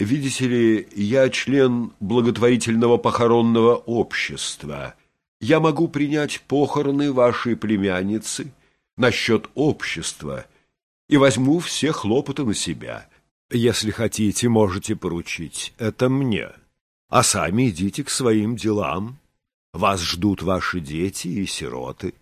Видите ли, я член благотворительного похоронного общества. Я могу принять похороны вашей племянницы на счет общества и возьму все хлопоты на себя. Если хотите, можете поручить это мне, а сами идите к своим делам. Вас ждут ваши дети и сироты.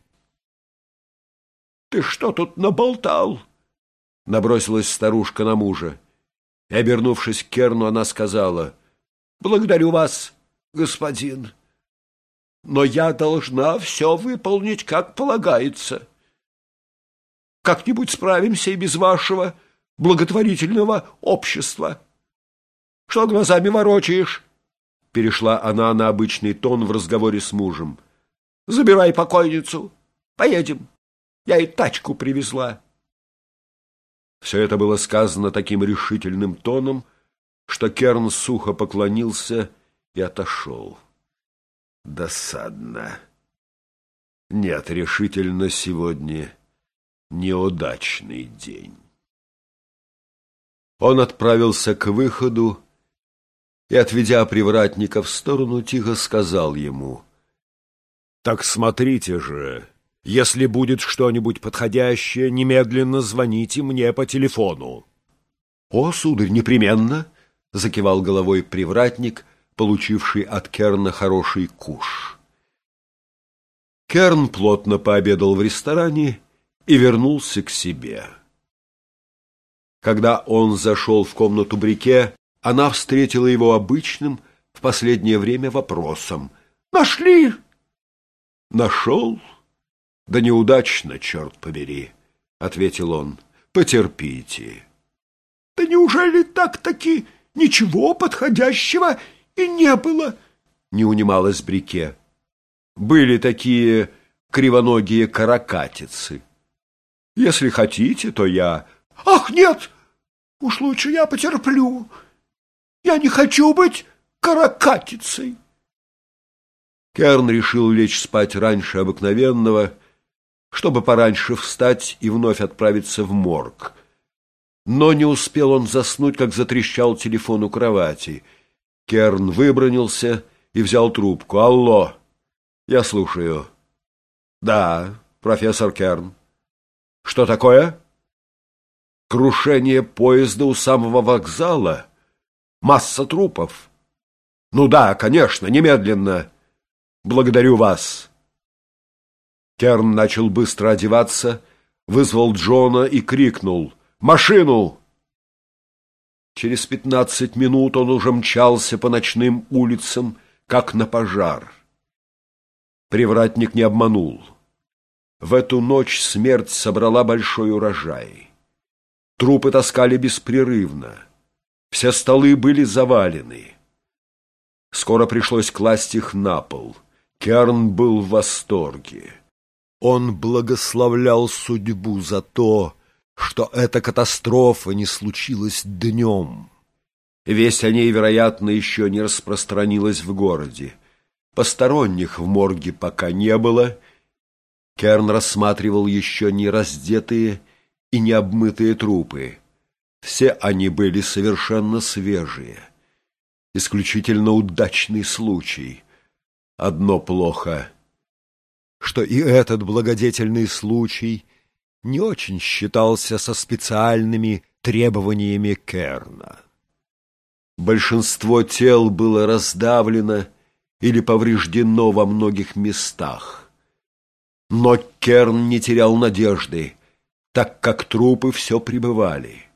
«Ты что тут наболтал?» — набросилась старушка на мужа. И, обернувшись к Керну, она сказала: «Благодарю вас, господин, но я должна все выполнить, как полагается. Как-нибудь справимся и без вашего благотворительного общества. Что глазами ворочаешь?» Перешла она на обычный тон в разговоре с мужем. «Забирай покойницу, поедем. Я и тачку привезла». Все это было сказано таким решительным тоном, что Керн сухо поклонился и отошел. Досадно. Нет, решительно сегодня неудачный день. Он отправился к выходу и, отведя привратника в сторону, тихо сказал ему: «Так смотрите же, если будет что-нибудь подходящее, немедленно звоните мне по телефону». «О, сударь, непременно!» — закивал головой привратник, получивший от Керна хороший куш. Керн плотно пообедал в ресторане и вернулся к себе. Когда он зашел в комнату Брике, она встретила его обычным в последнее время вопросом: «Нашли?» «Нашел? Да неудачно, черт побери», — ответил он. «Потерпите». «Да неужели так-таки ничего подходящего и не было?» — не унималась Брике. «Были такие кривоногие каракатицы. Если хотите, то я...» «Ах, нет! Уж лучше я потерплю. Я не хочу быть каракатицей». Керн решил лечь спать раньше обыкновенного, чтобы пораньше встать и вновь отправиться в морг. Но не успел он заснуть, как затрещал телефон у кровати. Керн выбранился и взял трубку. «Алло, я слушаю». «Да, профессор Керн». «Что такое?» «Крушение поезда у самого вокзала. Масса трупов». «Ну да, конечно, немедленно. Благодарю вас». Керн начал быстро одеваться, вызвал Джона и крикнул: «Машину!» Через 15 минут он уже мчался по ночным улицам, как на пожар. Привратник не обманул. В эту ночь смерть собрала большой урожай. Трупы таскали беспрерывно. Все столы были завалены. Скоро пришлось класть их на пол. Керн был в восторге. Он благословлял судьбу за то, что эта катастрофа не случилась днем. Весть о ней, вероятно, еще не распространилась в городе. Посторонних в морге пока не было. Керн рассматривал еще не раздетые и не обмытые трупы. Все они были совершенно свежие. Исключительно удачный случай. Одно плохо, что и этот благодетельный случай не очень считался со специальными требованиями Керна. Большинство тел было раздавлено или повреждено во многих местах. Но Керн не терял надежды, так как трупы все прибывали.